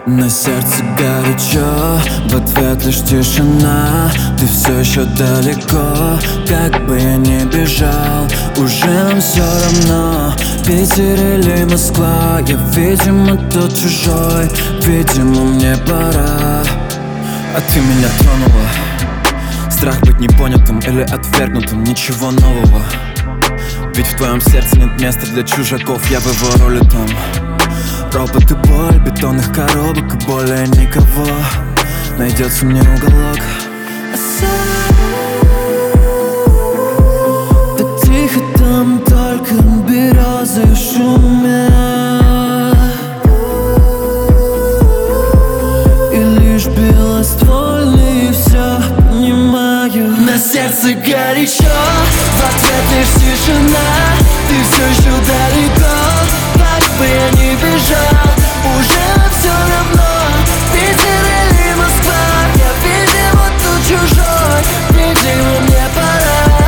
На сердце горячо, в ответ лишь тишина. Ты все еще далеко, как бы я ни бежал, уже нам все равно. Питер или Москва, я, видимо, тут чужой. Видимо, мне пора. А ты меня тронула. Страх быть непонятым или отвергнутым, ничего нового. Ведь в твоем сердце нет места для чужаков, я в его роли там. Робот и боль, бетонных коробок и более никого. Найдется мне уголок. Так тихо там, только березы шумят, и лишь белоствольные все понимаю. На сердце горячо, в ответ лишь тишина. Ты все еще далеко, как бы я ни бежал, уже все равно. Питер или Москва, я, видимо, тут чужой. Видимо, мне пора.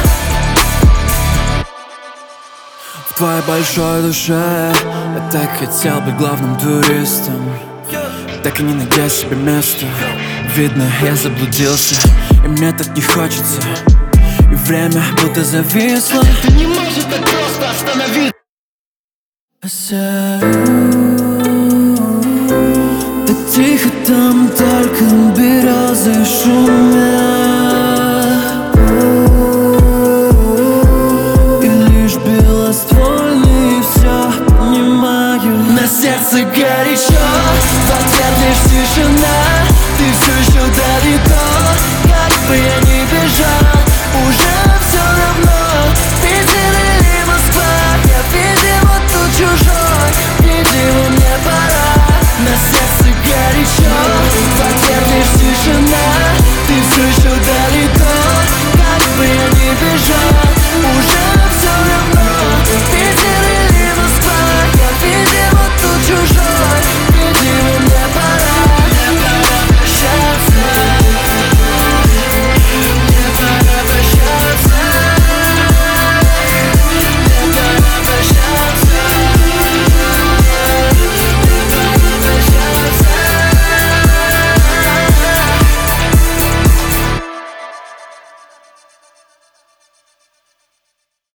В твоей большой душе я так хотел быть главным туристом, так и не найдя себе места. Видно, я заблудился, и мне так не хочется. И время будто зависло. Ты не можешь так просто остановиться. Так тихо там, только березы шумят, и лишь белоствольные все понимаю. На сердце горячо, в ответ лишь тишина.